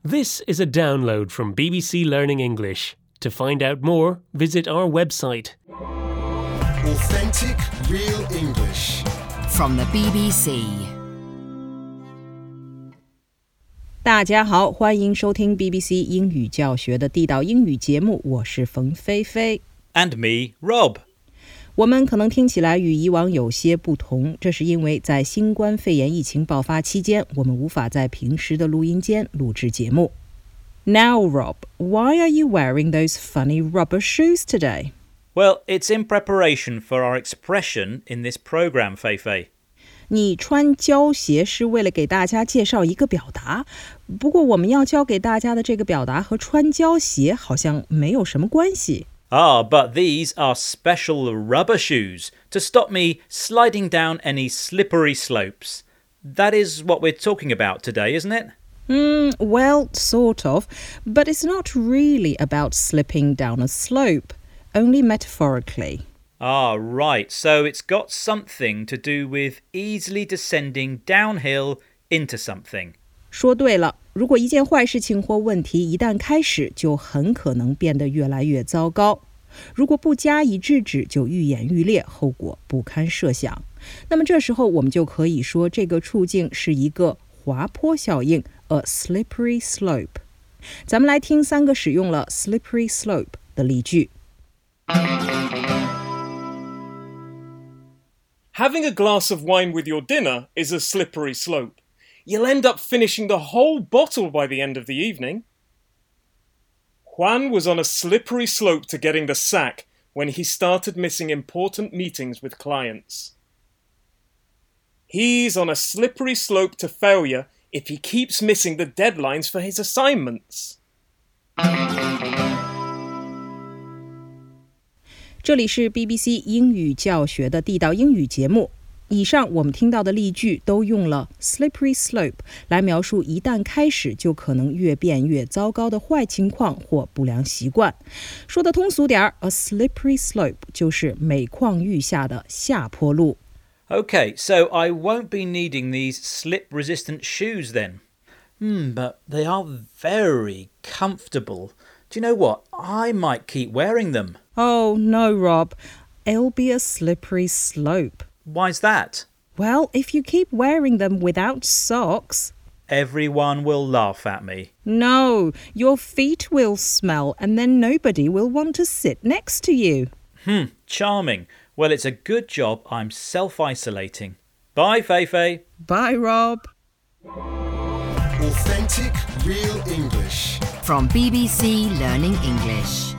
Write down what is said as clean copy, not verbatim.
This is a download from BBC Learning English. To find out more, visit our website. Authentic, real English. From the BBC. 大家好，欢迎收听 BBC 英语教学的地道英语节目，我是冯菲菲。 And me, Rob. 我们可能听起来与以往有些不同，这是因为在新冠肺炎疫情爆发期间，我们无法在平时的录音间录制节目。Now, Rob, why are you wearing those funny rubber shoes today? Well, it's in preparation for our expression in this program, Feifei. 你穿胶鞋是为了给大家介绍一个表达，不过我们要教给大家的这个表达和穿胶鞋好像没有什么关系。 But these are special rubber shoes to stop me sliding down any slippery slopes. That is what we're talking about today, isn't it? Well, sort of, but it's not really about slipping down a slope, only metaphorically. Right. So it's got something to do with easily descending downhill into something. 说对了，如果一件坏事情或问题一旦开始，就很可能变得越来越糟糕。如果不加以制止，就愈演愈烈，后果不堪设想。那么这时候我们就可以说这个处境是一个滑坡效应 a slippery slope。 咱们来听3个使用了 slippery slope 的例句。 Having a glass of wine with your dinner is a slippery slope. You'll end up finishing the whole bottle by the end of the evening. Juan was on a slippery slope to getting the sack when he started missing important meetings with clients. He's on a slippery slope to failure if he keeps missing the deadlines for his assignments. 这里是 BBC 英语教学的地道英语节目。以上我们听到的例句都用了 slippery slope 来描述一旦开始就可能越变越糟糕的坏情况或不良习惯。说的通俗点 a slippery slope 就是每况愈下的下坡路。 Okay, so I won't be needing these slip-resistant shoes then. But they are very comfortable. Do you know what? I might keep wearing them. Oh, no, Rob. It'll be a slippery slope. Why's that? Well, if you keep wearing them without socks... Everyone will laugh at me. No, your feet will smell and then nobody will want to sit next to you. Charming. Well, it's a good job I'm self-isolating. Bye, Feifei. Bye, Rob. Authentic, real English. From BBC Learning English.